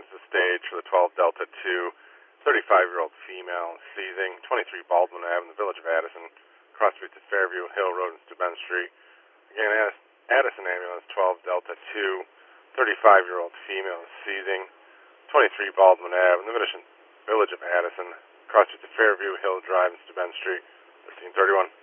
ambulance to stage for the 12 Delta 2, 35-year-old female, seizing, 23 Baldwin Ave in the village of Addison, cross streets at Fairview, Hill Road, and Steuben Street. Again, Addison ambulance, 12 Delta 2, 35-year-old female, seizing, 23 Baldwin Ave in the village of Addison, cross streets at Fairview, Hill Drive, and Steuben Street, 1331.